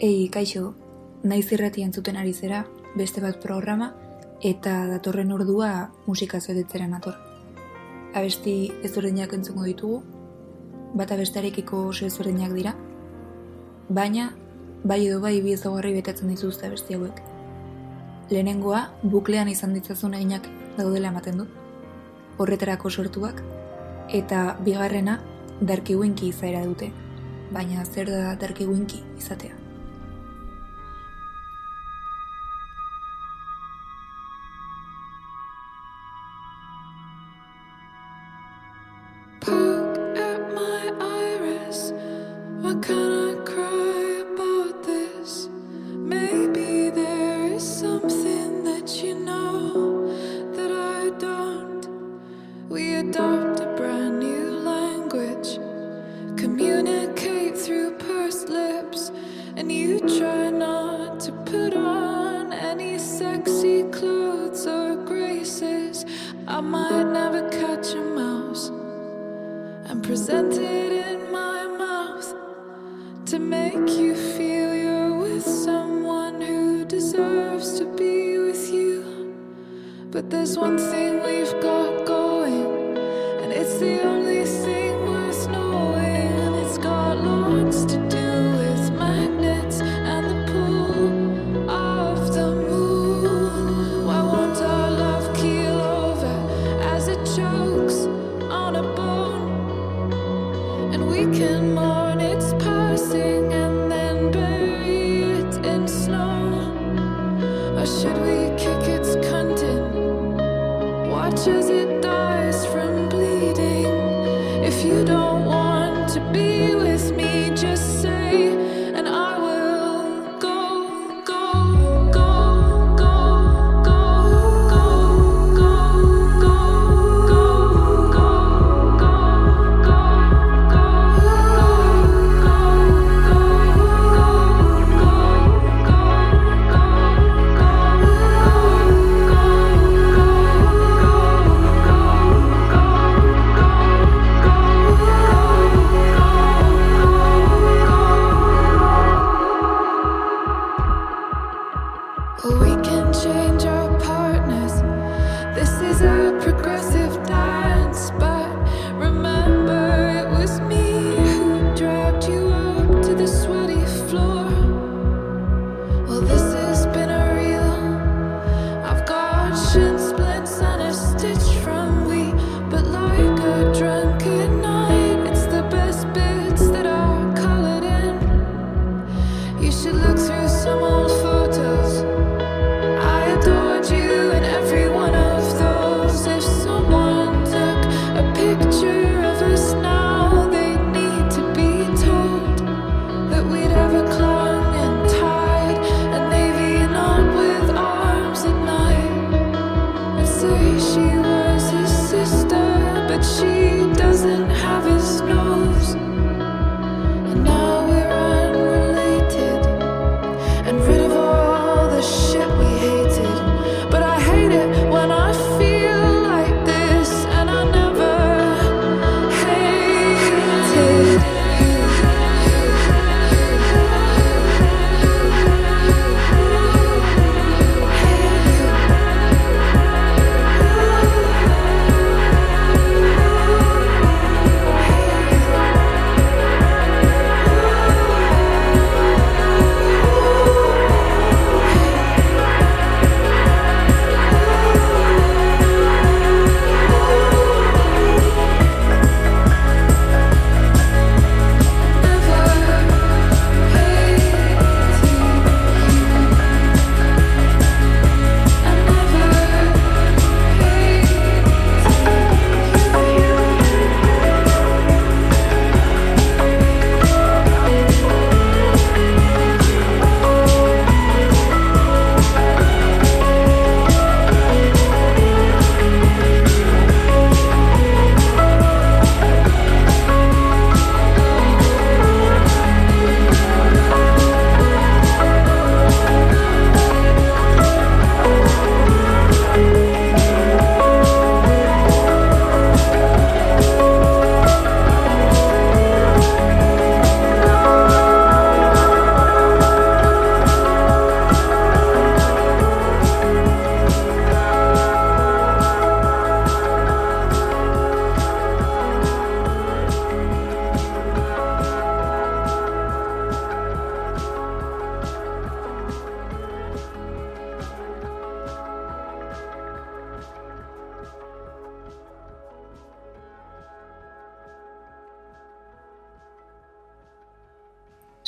Ei, kaixo, naiz irratia entzuten ari zera, beste bat programa, eta datorren ordua musika zoetetzera nator. Abesti ezberdinak entzungo ditugu, bata bestearekiko oso ezberdinak dira, baina bai edo bai bi ezaugarri betetzen dituzte abesti hauek. Lehenengoa, buklean izan ditzazun eginak daudela ematen du, horretarako sortuak, eta bigarrena, Darky Winky izaera dute, baina zer da Darky Winky izatea?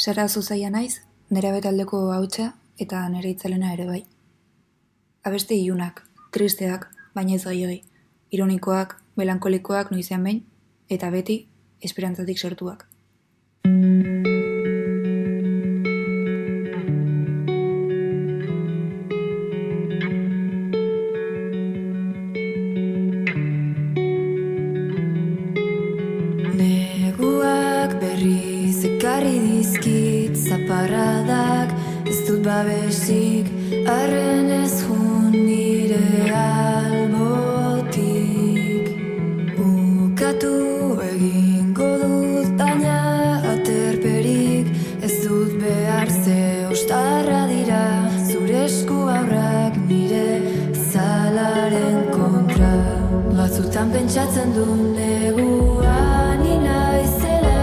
Sara Zuzaia naiz, nera betaldeko hautsa eta nere itzalena ere bai. Abeste ilunak, tristeak, baina ez gehiegi, ironikoak, melankolikoak noizean behin, eta beti esperantzatik sortuak. Neguak berriz ekarri dizkit zaparradak, ez dut babesik, arren ez jun nire albotik. Ukatu egingo dut baina aterperik, ez dut behar ze ostarra dira, zure esku aurrak nire zalaren kontra. Batzutan pentsatzen du neguan inaizela,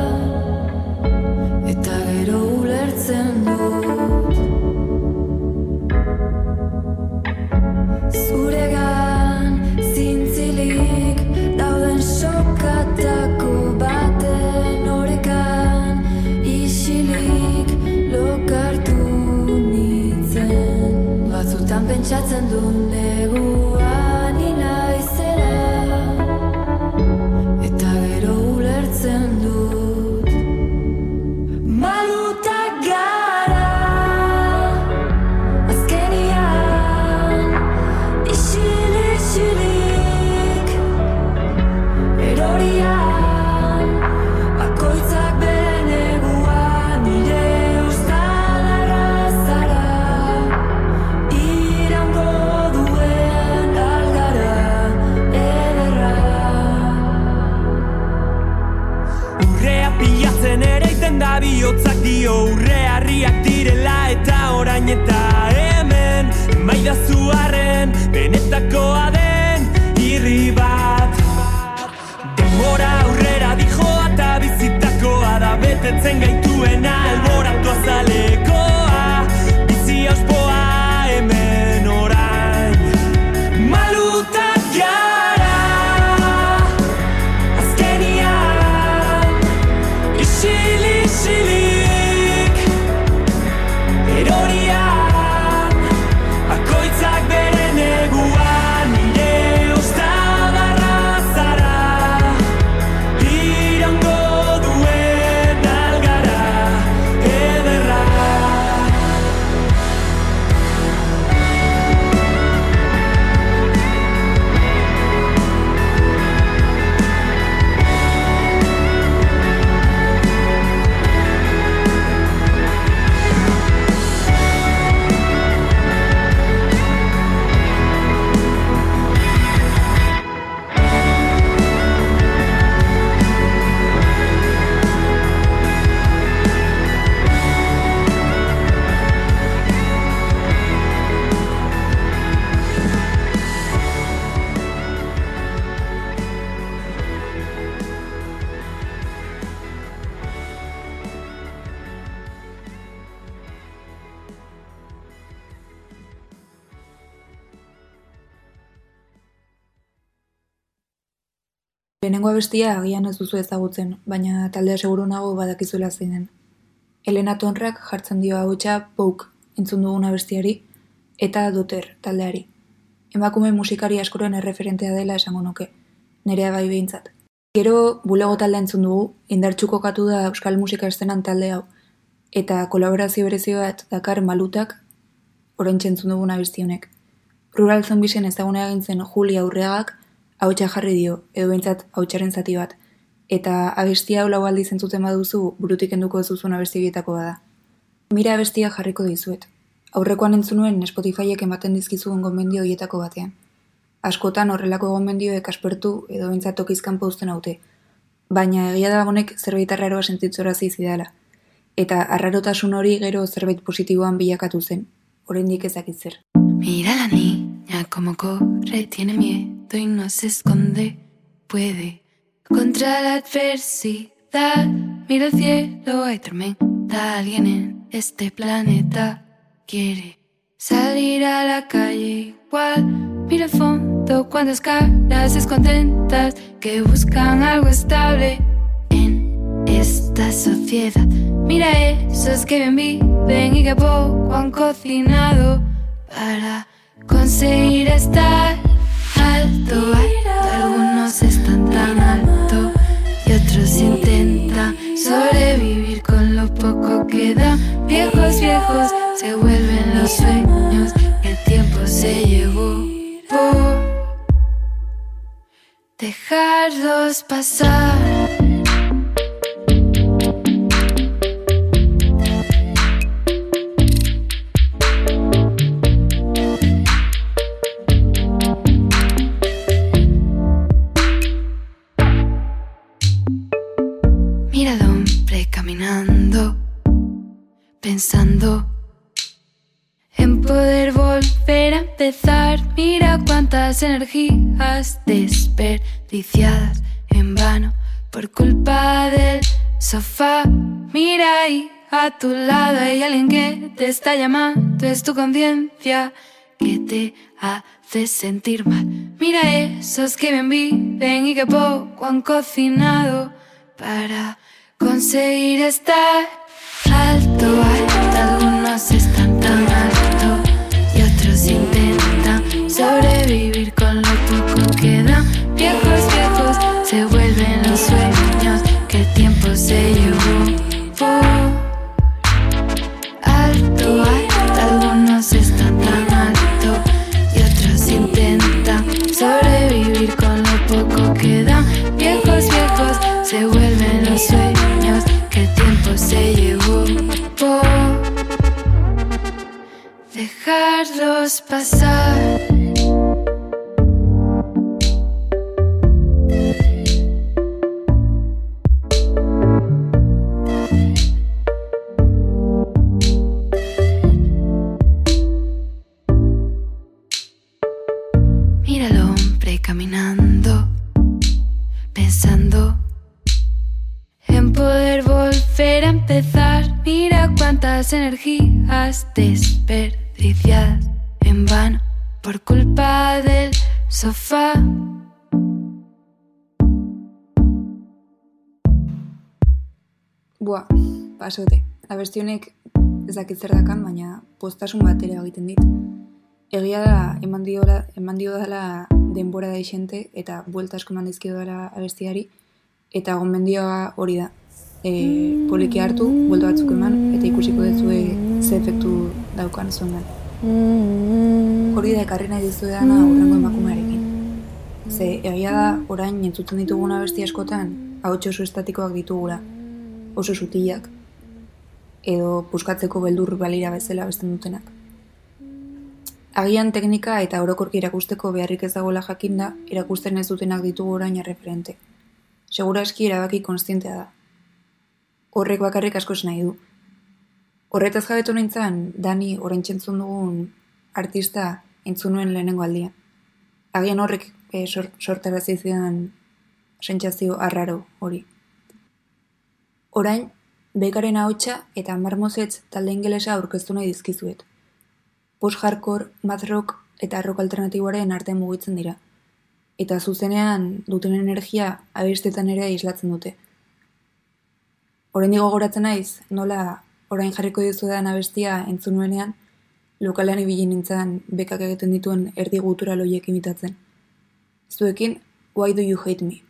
eta gero ulertzen dut zuregan zintzilik dauden sokatako baten orekan isilik lokartu nintzen. Batzutan pentsatzen du neguan inaizela, eta gero ulertzen dut malutak gara azkenian, isilik erorian, bakoitzak bere neguan, nire uztalarra zara, iraungo duen algara ederra. Urrea pilatzen ere iten da bihotzak dio, urre harriak direla eta orain eta hemen, maidazu arren benetakoa den irri bat. Denbora aurrera dijoa eta bizitakoa da, betetzen gaituena alboratu azalekoa, bizi auspoa hemen orain. Malutak gara azkenian, isilik erorian, bakoitzak bere neguan, nire ostadarra zara, iraungo duen algara ederra. Lehenengo abestia agian ez duzu ezagutzen, baina taldea seguru nago badakizuela zein den. Elena Tonrak jartzen dio ahotsa Pouk entzun dugun abestiari eta Doter taldeari. Emakume musikari askoren erreferentea dela esango nuke, nerea bai behintzat. Gero bulego taldea entzun dugu, indartsu kokatu da euskal musika estenan talde hau, eta kolaborazio berezio bat dakar Malutak oraintxe entzun dugun abesti honek. Rural Zombisen ezaguna egin zen Julia Urreagak ahotsa jarri dio, edo behintzat ahotsaren zati bat, eta abestia hau lau aldiz entzuten baduzu burutik enduko ez duzun abestietakoa da. Mira abestia jarriko dizuet. Aurrekoan entzun nuen Spotifyek ematen dizkizuen gomendio horietako batean. Askotan horrelako gomendioek aspertu edo behintzat tokizkan uzten haute, baina egia da honek zerbait arraroa sentitzorazi zidala, eta arrarotasun hori gero zerbait positiboan bilakatu zen, oraindik ez dakit zer. Mira la niña como corre, tiene miedo y no se esconde, puede contra la adversidad. Mira el cielo, hay tormenta, alguien en este planeta quiere salir a la calle igual. Mira el fondo, cuántas caras descontentas que buscan algo estable en esta sociedad Mira esos que bien viven y que poco han cocinado para conseguir estar alto, alto. Algunos están tan alto y otros intentan sobrevivir con lo poco que dan. Viejos, viejos se vuelven los sueños que el tiempo se llevó por dejarlos pasar. Mira al hombre caminando, pensando en poder volver a empezar. Mira cuántas energías desperdiciadas en vano por culpa del sofá. Mira ahí a tu lado hay alguien que te está llamando. Es tu conciencia que te hace sentir mal. Mira esos que bien viven y que poco han cocinado para conseguir estar alto, alto. Algunos están tan alto y otros intentan sobrevivir con lo poco que dan. Viejos, viejos se vuelven los sueños que el tiempo se llevó por alto, alto. Algunos están tan alto y otros intentan sobrevivir con lo poco que dan. Viejos, viejos se vuelven los sueños que el tiempo se llevó por dejarlos pasar. Mira al hombre caminando, pensando en poder volver a empezar. Mira cuántas energías desperdiciadas en vano por culpa del sofá. Buah, pasote. Abesti honek ez dakit zer dakan, baina postasun bat ere egiten dit. Egia da, eman dio dela denbora da isente eta buelta asko eman dizkio dela abestiari, eta gomendioa hori da. Poliki hartu, buelta batzuk eman, eta ikusiko duzue ze efektu daukan zuengan. Hori da ekarri nahi dizuedana hurrengo emakumearekin. Ze egia da, orain entzuten ditugun abesti askotan, ahots oso estatikoak ditugula, oso sutilak, edo puskatzeko beldur balira bezala besten dutenak. Agian teknika eta orokorki erakusteko beharrik ez dagoela jakinda, erakusten ez dutenak ditugu orain erreferente. Seguraski erabaki konstientea da. Horrek bakarrik asko nahi du. Horretaz jabetu nintzen, Dani orain txentzun dugun artista entzun nuen lehenengo aldia. Agian horrek sortarazi zidan sentsazio arraro hori. Orain, Bekaren ahotsa eta Marmosetz talde ingelesa aurkeztu nahi dizkizuet. Post-hardcore, math rock eta rock alternatiboaren artean mugitzen dira. Eta zuzenean duten energia abestetan ere islatzen dute. Oraindik gogoratzen naiz, nola orain jarriko dizuedan abestia entzun nuenean, lokalean ibili nintzen Bekak egiten dituen erdi gutural horiek imitatzen. Zuekin, Why Do You Hate Me?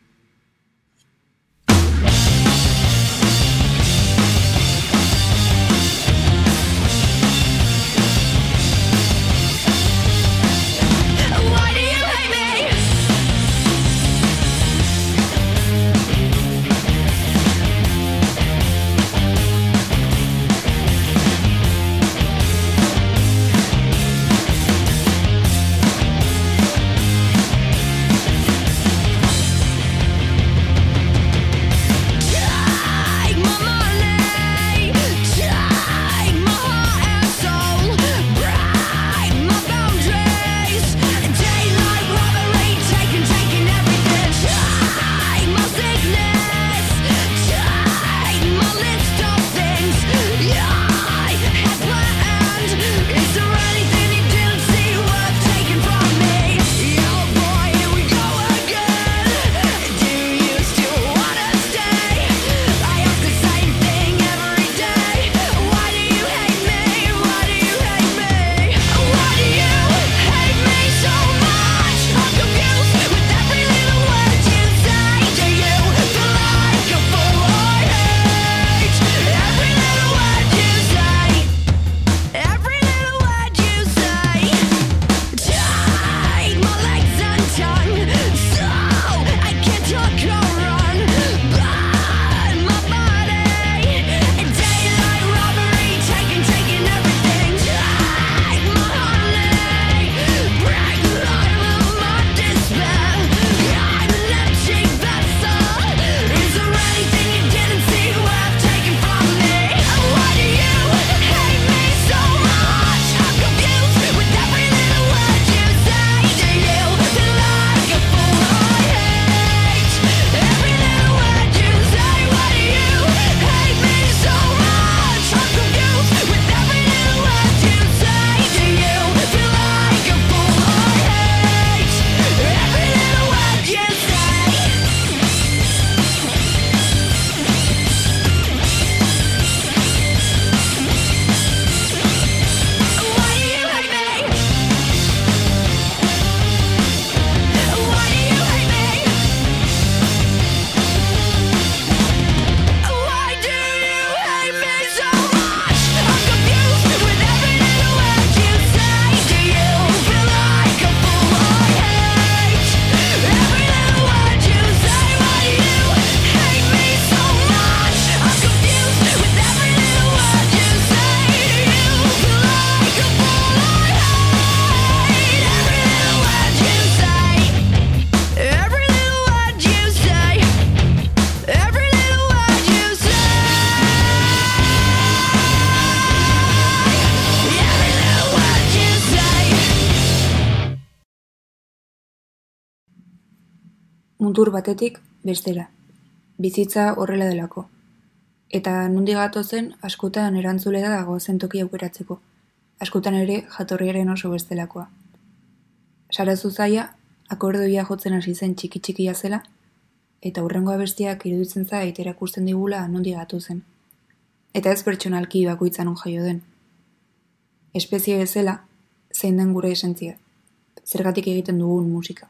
Mutur batetik bestera. Bizitza horrela delako. Eta nondik gatozen askotan erantzulera dago zentoki aukeratzeko. Askotan ere jatorriaren oso bestelakoa. Sara Zuzaia akordeoia jotzen hasi zen txiki-txikia zela, eta hurrengo abestiak iruditzen zait erakusten digula nondik gatozen. Eta ez pertsonalki bakoitza non jaio den. Espezie bezala, zein den gure esentzia. Zergatik egiten dugun musika.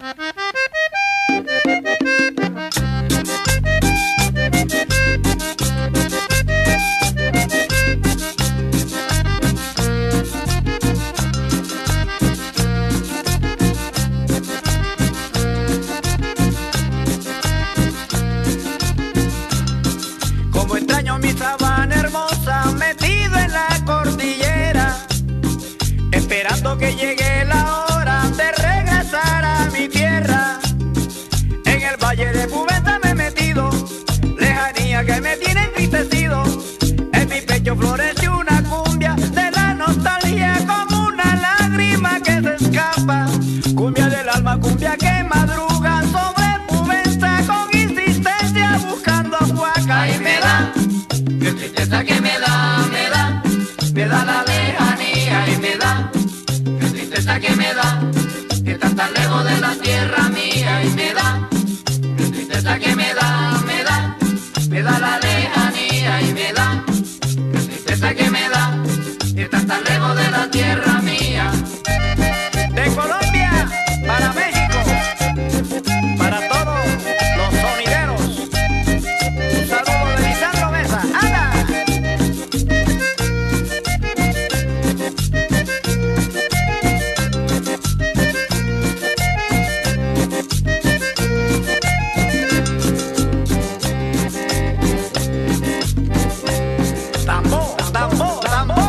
Como extraño mi sabana hermosa metido en la cordillera, esperando que llegue la hora de regresar a mi tierra. En el valle de Pubeta me he metido, lejanía que me tiene entristecido. En mi pecho florece una cumbia de la nostalgia, como una lágrima que se escapa. Cumbia del alma, cumbia que madruga sobre Pubeta con insistencia buscando huaca. Y me da, qué tristeza que me da la lejanía. Y me da, qué tristeza que me da, que está tan lejos de la tierra mía. Y me da, qué tristeza que me da la lejanía. Y me da, qué tristeza que me da, que está tan lejos de la tierra mía. De Colombia para México, para todos los sonideros, un saludo de Lisandro Mesa. ¡Anda! Tambor, tambor, tambor.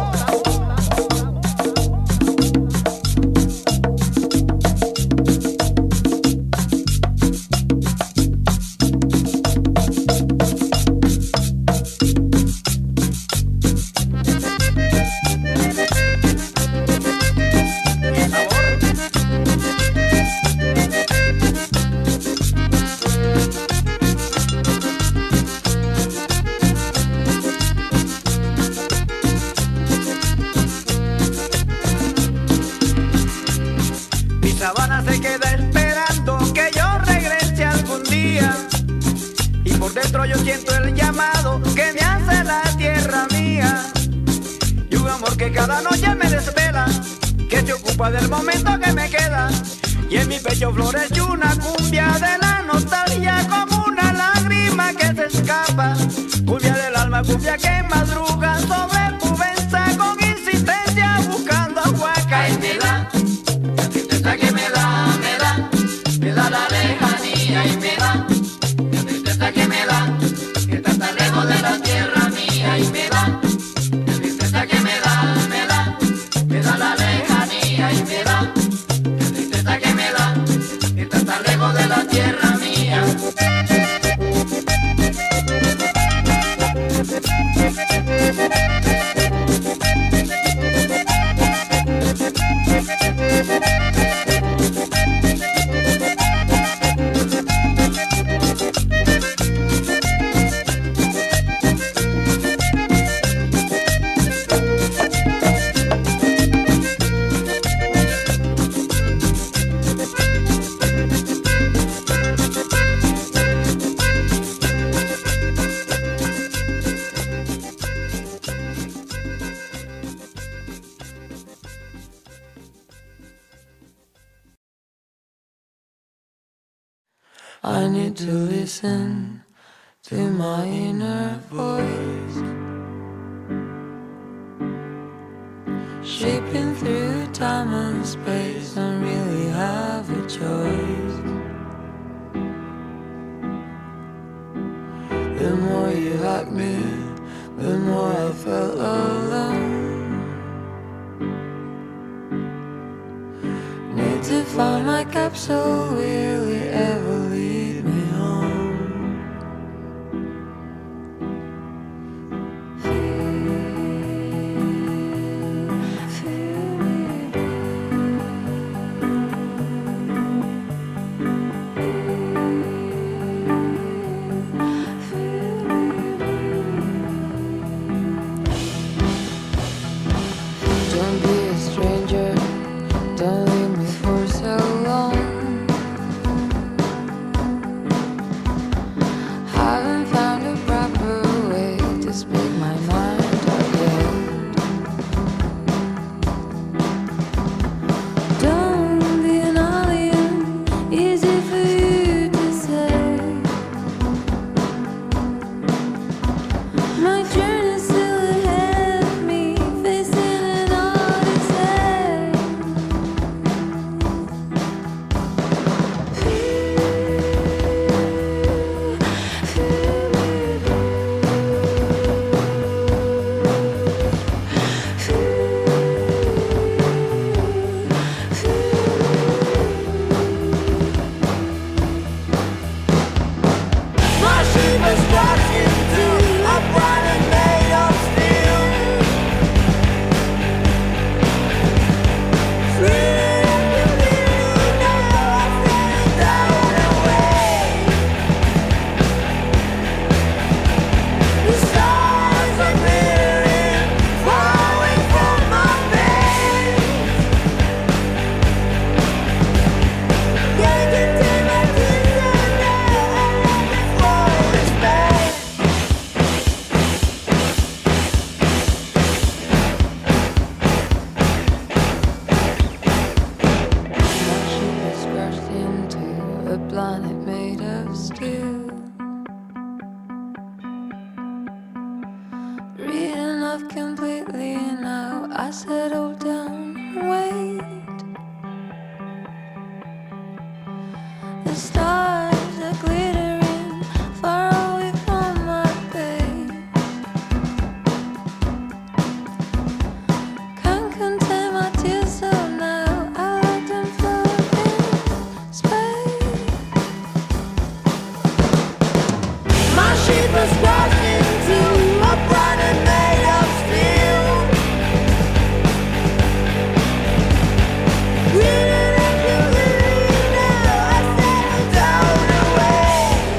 Mi sabana se queda esperando que yo regrese algún día, y por dentro yo siento el llamado que me hace la tierra mía. Y un amor que cada noche me desvela, que se ocupa del momento que me queda. Y en mi pecho florece una cumbia de la nostalgia, como una lágrima que se escapa. Cumbia del alma, cumbia que madruga sobre Pubeta con insistencia buscando huaca. Y me da, la tristeza que me da la lejanía. Y me da, la tristeza que me da, que está tan lejos de la tierra mía. Y me da, la tristeza que me da la lejanía. Y me da, la tristeza que me da, que está tan lejos de la tierra mía. I need to listen to my inner voice, shaping through time and space. Don't really have a choice. The more you hug me, the more I felt alone. Need to find my capsule, will it ever lead me home? Feel me. a planet made of steel. Reading up completely now, I settle down and wait. The stars are glittering far away from my base. Can't contain my tears, so now I let them float in space. My ship was washed into a planet made of steel. Reading up completely now, I settle down and wait.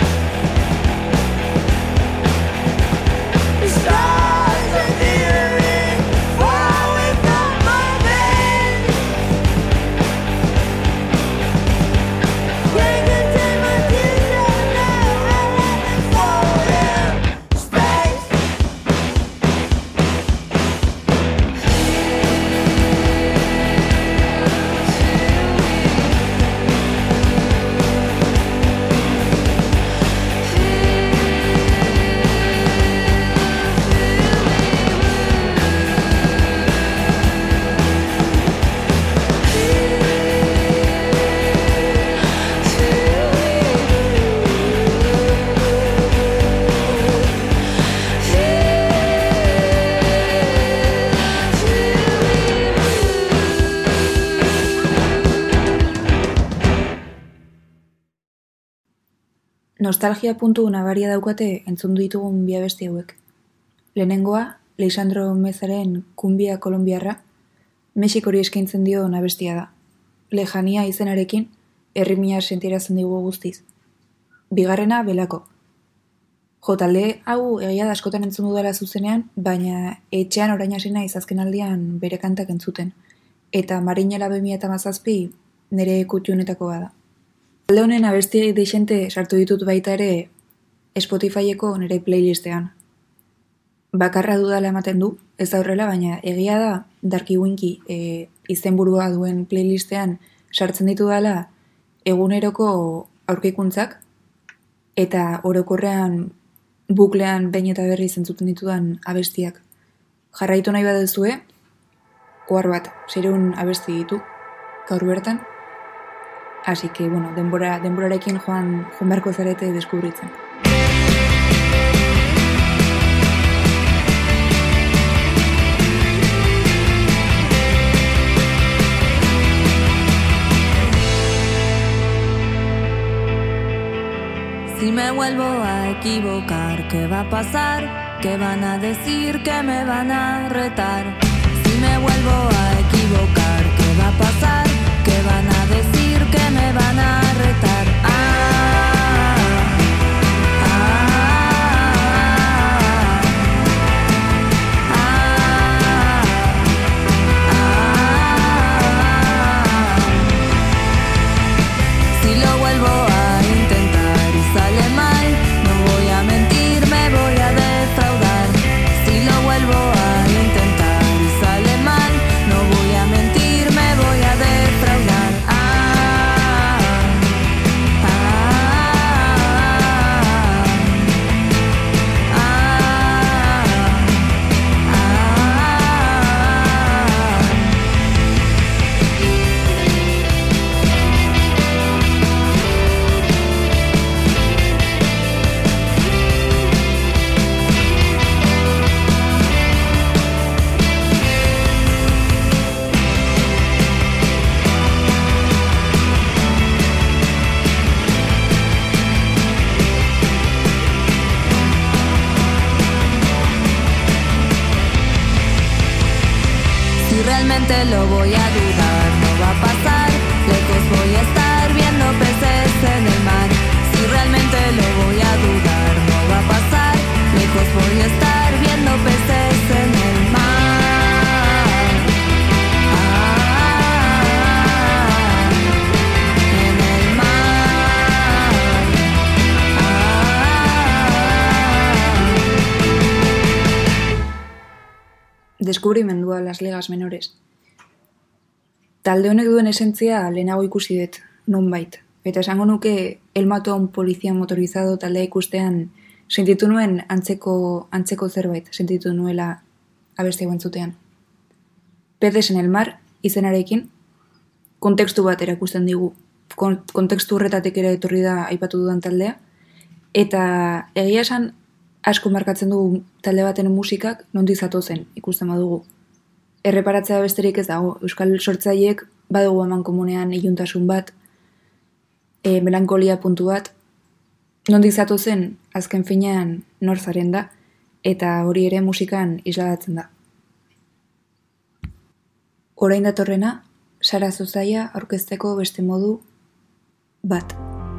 The stars are glittering far away from my bed. Can't contain my tears, so now I let them float in space. Nostalgia puntu nabaria daukate entzundu ditugun bi abesti hauek. Lehenengoa, Leisandro Mezaren kumbia kolombiarra, Mexikori eskaintzen dio abestia da. Lejania izenarekin, errimia sentirazten digu guztiz. Bigarrena, Belako. Jo, talde hau egia da askotan entzun dudala zuzenean, baina etxean orain hasi naiz azkenaldian bere kantak entzuten. Eta Marinela 2017 nire kutxunetako bada. Talde honen abesti deixente sartu ditut baita ere Spotifyeko nire playlistean. Bakarra dudala ematen du, ez da horrela, baina egia da Darky Winky izenburua duen playlistean sartzen ditu dela eguneroko aurkikuntzak eta orokorrean buklean behin eta berriz entzuten ditudan abestiak. Jarraitu nahi baduzue, ohar bat, 600 abesti ditu gaur bertan. Así que, bueno, denborarekin joan beharko zarete deskubritzen. Si me vuelvo a equivocar, ¿qué va a pasar? ¿Qué van a decir? ¿Qué me van a retar? Si me vuelvo a equivocar, ¿qué va a pasar? ¿Qué van a decir? ¿Qué me van a retar? Si lo vuelvo a intentar y sale mal, no voy a mentir, me voy a defraudar. Si lo vuelvo a intentar y sale mal, no voy a mentir, me voy a defraudar. Realmente lo voy a dudar, no va a pasar, lejos voy a estar viendo peces en el mar. Si realmente lo voy a dudar, no va a pasar, lejos voy a estar viendo peces en el mar. En el mar. Descubrimendua las ligas menores. Talde honek duen esentzia lehenago ikusi dut, nonbait, Eta esango nuke El Matón polizia motorizado taldea ikustean sentitu nuen antzeko zerbait, sentitu nuela abesti hauen zutean. Peces en el mar izenarekin kontekstu bat erakusten digu. Kontekstu horretatik ere etorri da aipatu dudan taldea. Eta egia esan asko markatzen dugu talde baten musikak nondik zatozen ikusten badugu. Erreparatzea besterik ez dago. Euskal sortzaileek badugu eman komunean iluntasun bat, melankolia puntu bat, nondik zatozen azken finean nor zaren da, eta hori ere musikan isladatzen da. Orain datorrena, Sara Zozaia aurkezteko beste modu bat.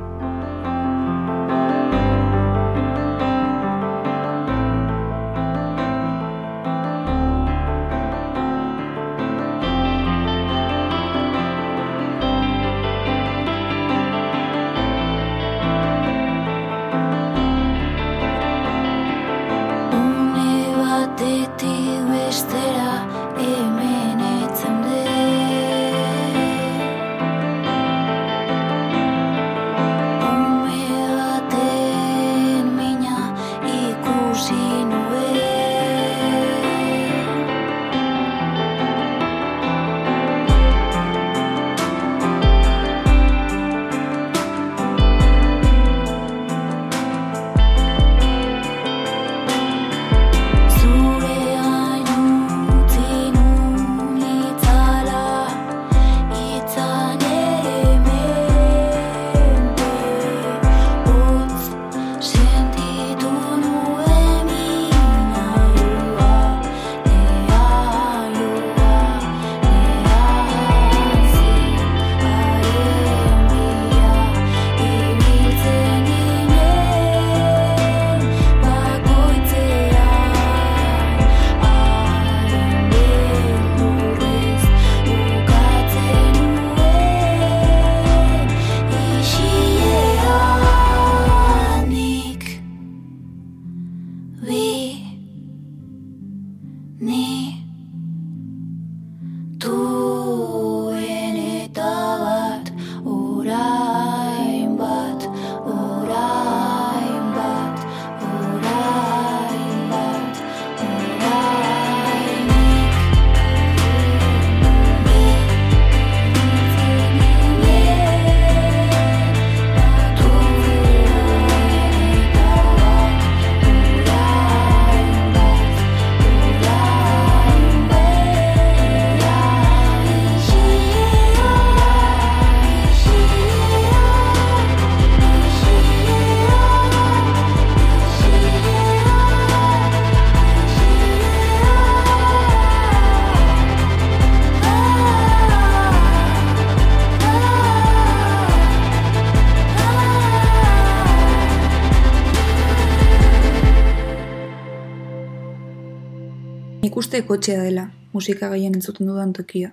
Ikuste kotxea dela, musika gehien entzuten dudan tokia.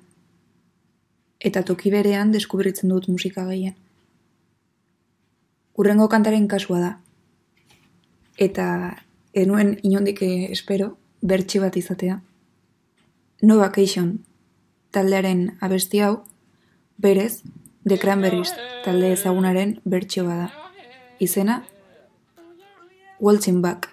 Eta toki berean deskubritzen dut musika gehien. Hurrengo kantaren kasua da. Eta enuen inondik espero bertsi bat izatea. No Vacation taldearen abesti hau, berez, The Cranberries talde ezagunaren bertsio bada. Izena, Waltzing Back.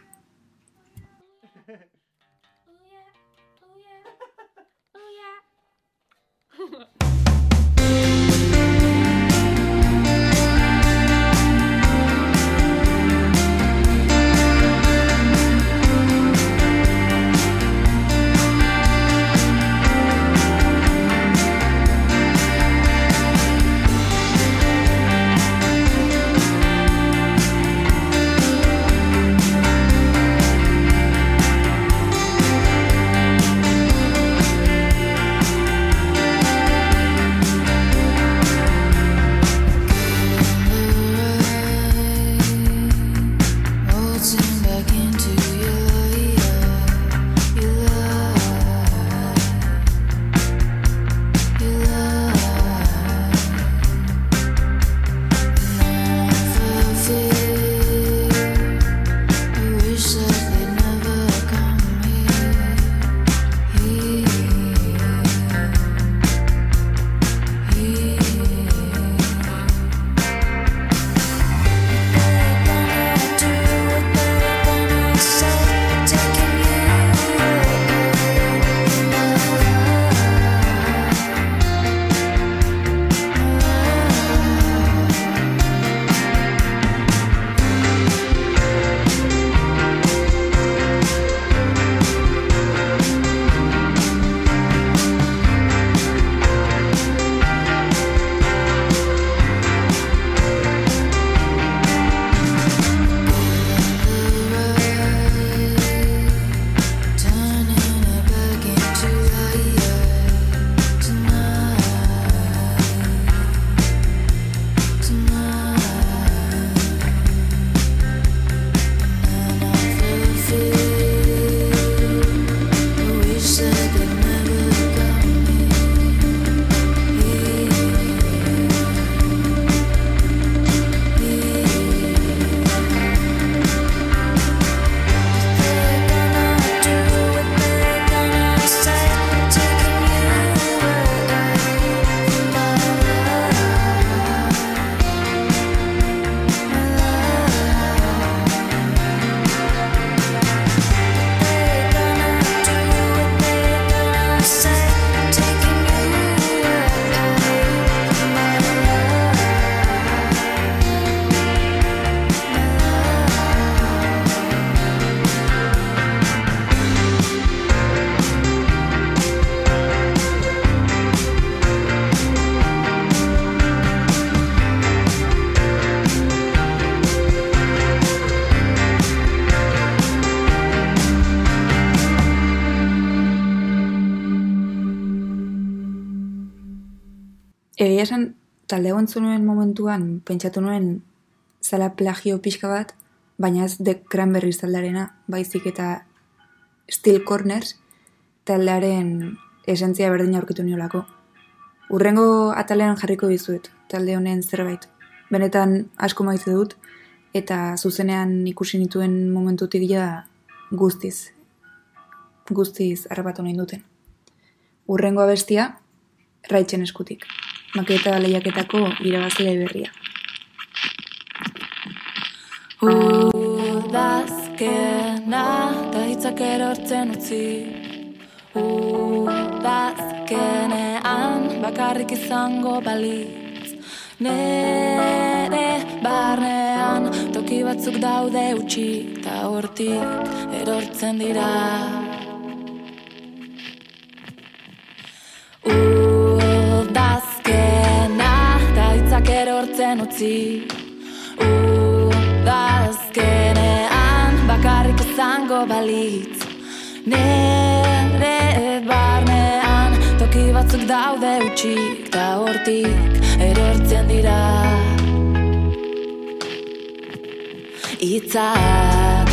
Egia esan, talde hau entzun nuen momentuan, pentsatu nuen zala plagio pixka bat, baina ez The Cranberries taldearena, baizik eta Steel Corners taldearen esentzia berdina aurkitu niolako. Urrengo atalean jarriko dizuet, talde honen zerbait. Benetan asko maite dut, eta zuzenean ikusi nituen momentutik ja guztiz harrapatu nahi duten. Urrengo abestia, Raitzen eskutik. Maketa lehiaketako irabazle berria. Udazkena da hitzak erortzen utzi. Udazkenean bakarrik izango balitz. Nere barnean toki batzuk daude utxi, ta hortik erortzen dira. Udazkena da hitzak erortzen utzi. Udazkenean bakarrik izango balitz. Nere barnean toki batzuk daude utxik, ta hortik erortzen dira. Hitzak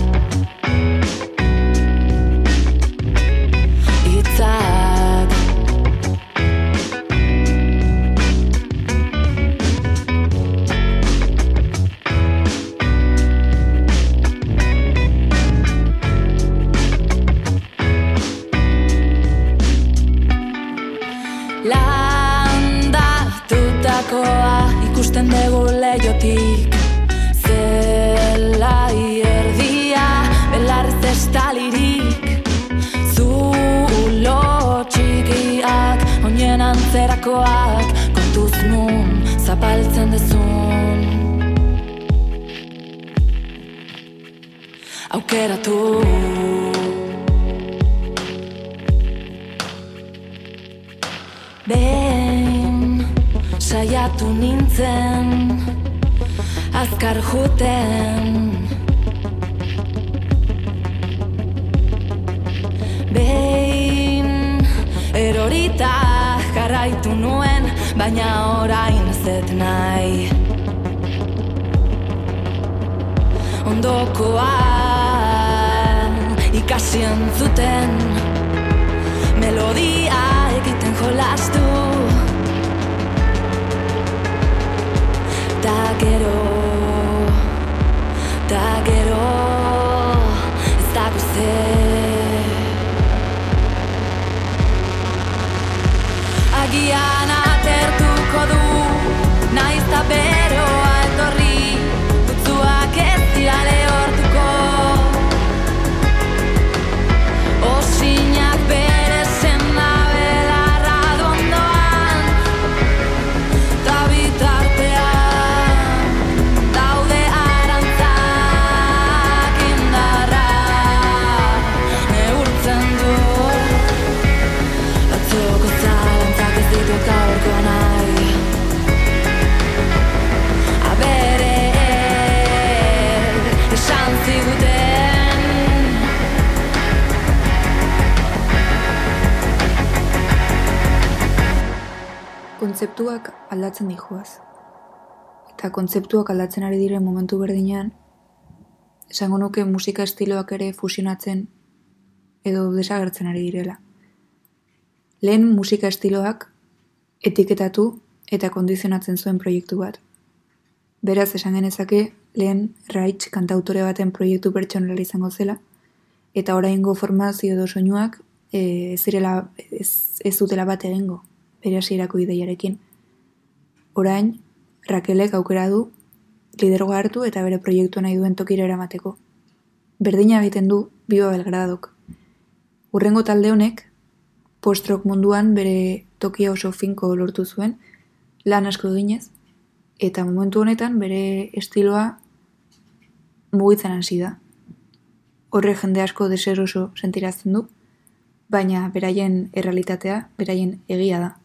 ikusten dugu leiotik, zelai erdia belarrez estalirik. Zulo txikiak, oinen antzerakoak, kontuz nun zapaltzen dezun. Aukeratu saiatu nintzen, azkar juten. Behin erorita jarraitu nuen, baina orain zet nahi. Ondokoan ikasi entzuten, melodia egiten jolastu. Ta gero, ez dago zer. Agian atertuko du, naiz ta beroa etorri, putzuak ez dira lehortuko. Osinak bere senda belarra dondoan, ta bitartean daude arantzak indarra neurtzen du. Atzoko zalantzak ez ditut gaurko nahi. Abere esan ziguten. Kontzeptuak aldatzen dijoaz. Eta kontzeptuak aldatzen ari diren momentu berdinean, esango nuke musika estiloak ere fusionatzen edo desagertzen ari direla. Lehen musika estiloak etiketatu eta kondizionatzen zuen proiektu bat. Beraz, esan genezake, lehen Raitz kantautore baten proiektu pertsonala izango zela, eta oraingo formazio edo soinuak ez dutela bat egingo, bere hasierako ideiarekin. Orain, Rakelek aukera du lidergoa hartu eta bere proiektua nahi duen tokira eramateko. Berdina egiten du Viva Belgradok. Hurrengo talde honek, post-rock munduan bere tokia oso finko lortu zuen, lan asko eginez, eta momentu honetan bere estiloa mugitzen hasi da. Horre jende asko deseroso sentirazten du, baina beraien errealitatea, beraien egia da.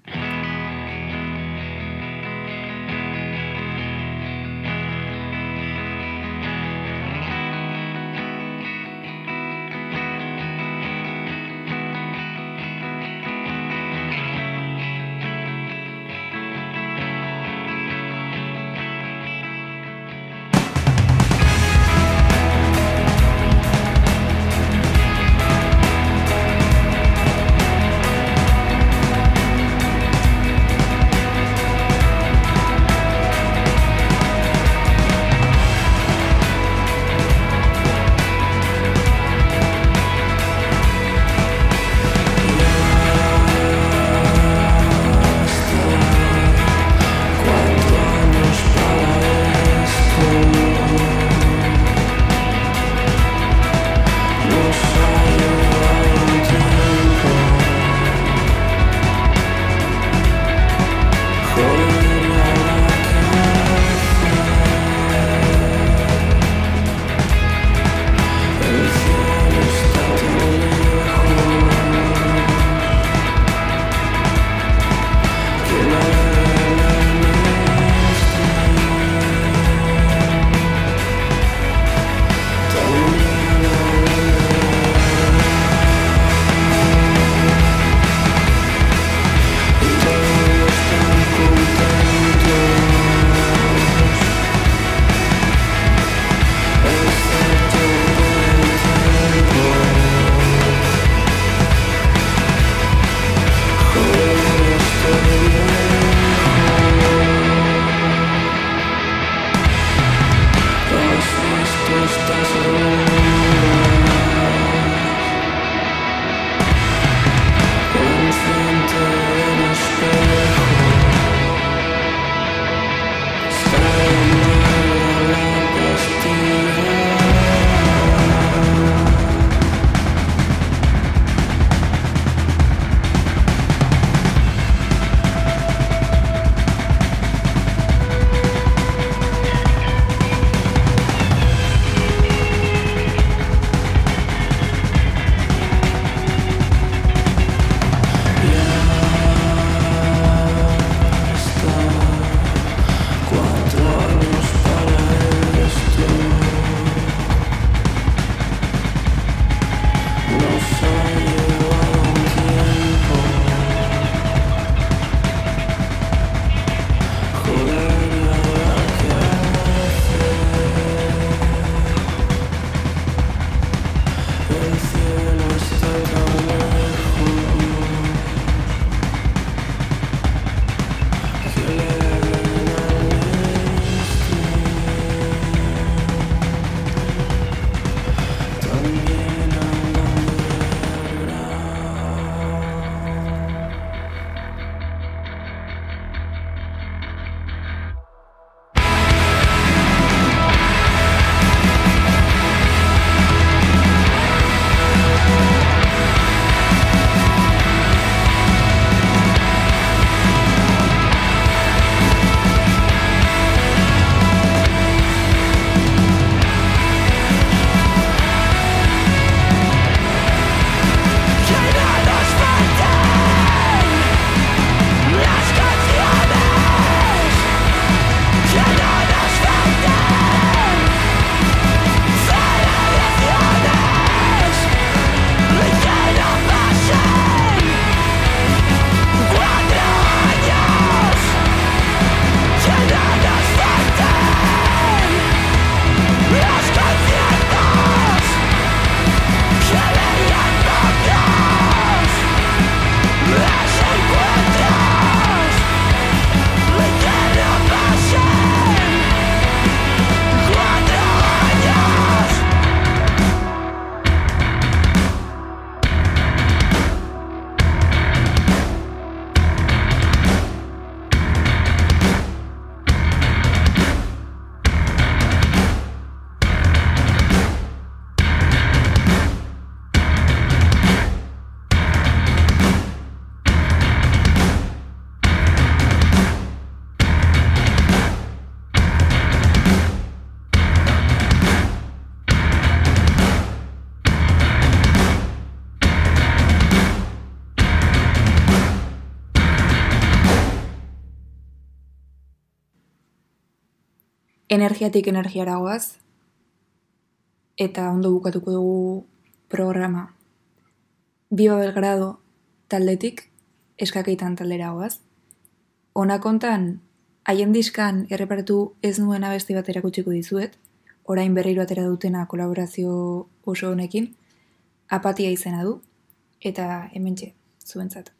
energiatik energiara goaz, eta ondo bukatuko dugu programa. Biba Belgrado taldetik eskakeitan taldera goaz. Ona kontan, haien diskan erreparatu ez nuen abesti bat erakutsiko dizuet, orain berriro atera dutena kolaborazio oso honekin, Apatia izena du, eta hementxe, zuentzat.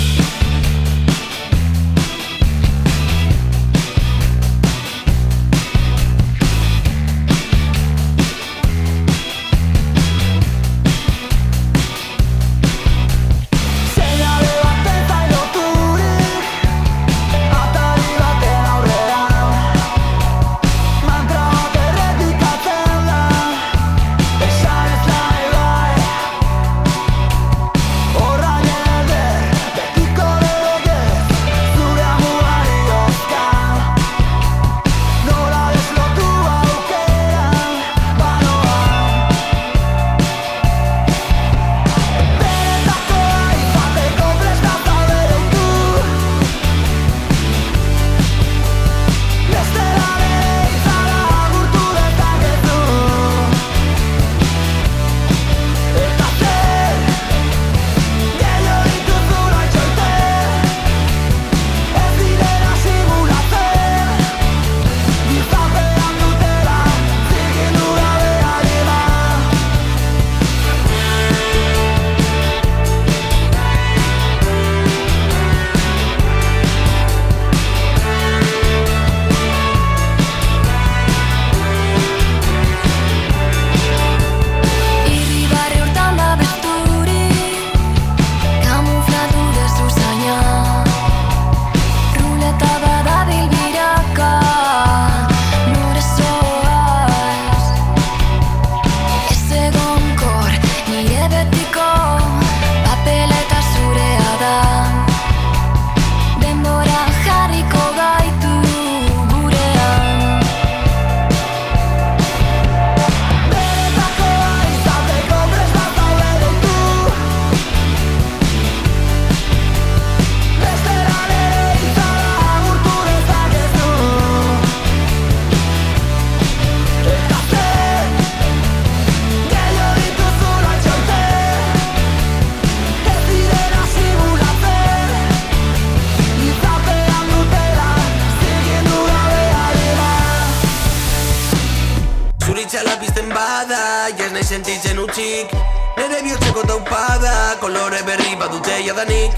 Sentitzen utzik, nere bihurtzeko taupada, kolore berri badute jadanik.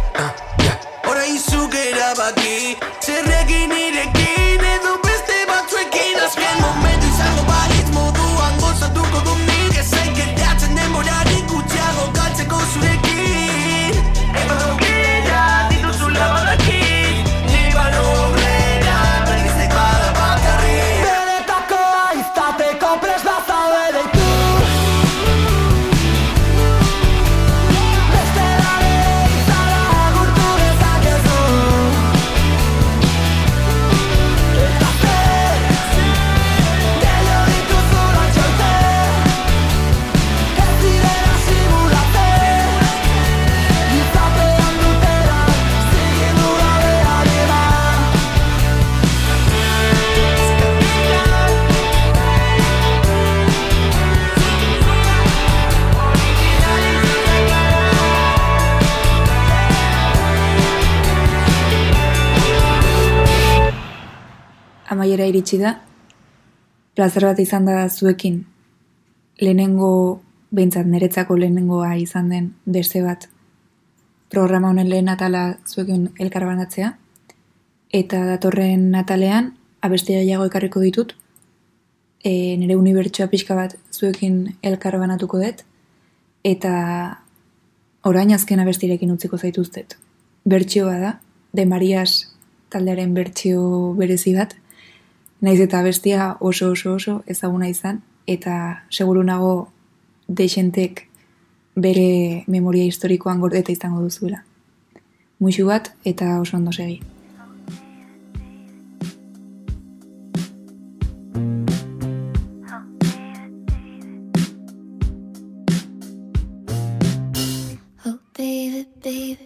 Orain zuk erabaki, zerrekin irekin, edo beste batzuekin. Azken momentu izango balitz moduan gozatuko du nik, ezaik edatzen denborarik gutxiago galtzeko zurekin. Eba aukera dituzula badakit, niban horrela berrizek bada bakarrik. Benetako izateko prest bazaude deitu. Amaiera iritsi da, plazer bat izan da zuekin, lehenengo, behintzat niretzako lehenengoa izan den beste bat, programa honen lehen atala zuekin elkarbanatzea, eta datorren atalean, abestia gehiago ekarriko ditut, nire unibertsoa pixka bat zuekin elkarbanatuko dut, eta orain azken abestirekin utziko zaituztet. Bertsioa da, De Marias taldearen bertsio berezi bat, naiz eta abestia oso ezaguna izan, eta seguru nago deixentek bere memoria historikoan gordeta izango duzuela. Muixu bat eta oso ondo segi. Oh baby, baby,